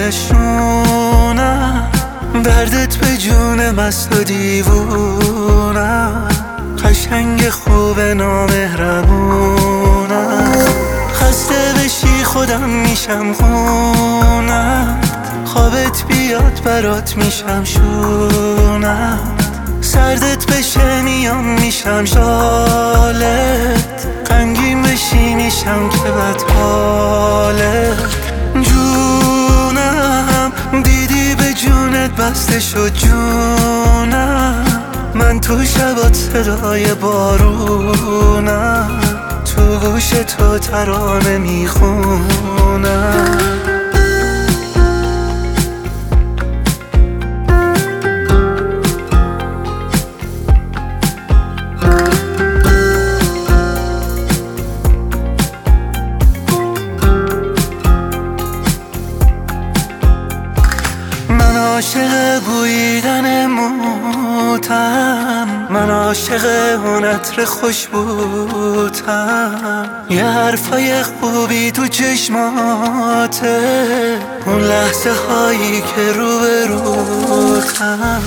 دلشونم، دردت به جون مست و دیوونم، قشنگ خوب نامهربونم. خسته بشی خودم میشم خونم، خوابت بیاد برات میشم شونم، سردت بشه میام میشم شالت، غمگین بشی میشم که بدحالت. جونم دیدی به جونت بسته شد جونم، من تو شبات صدای بارونم، تو گوش تو ترانه میخونم. من عاشق بویدن موتم، من عاشق اون عطر خوشبوتم، یه حرفای خوبی تو چشماته، اون لحظه هایی که روبروتم.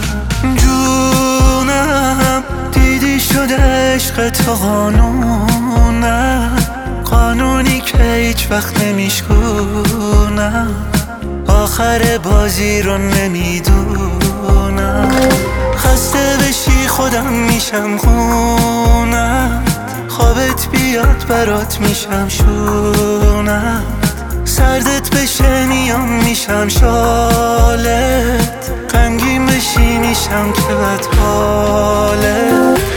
جونم دیدی شده عشق تو قانونم، قانونی که هیچ وقت نمیشکونم، آخر بازی رو نمیدونم. خسته بشی خودم میشم خونم، خوابت بیاد برات میشم شونم، سردت بشه میام میشم شالت، غمگین بشی میشم که بدحالت.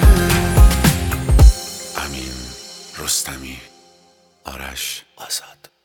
رستمی، آرش آزاد.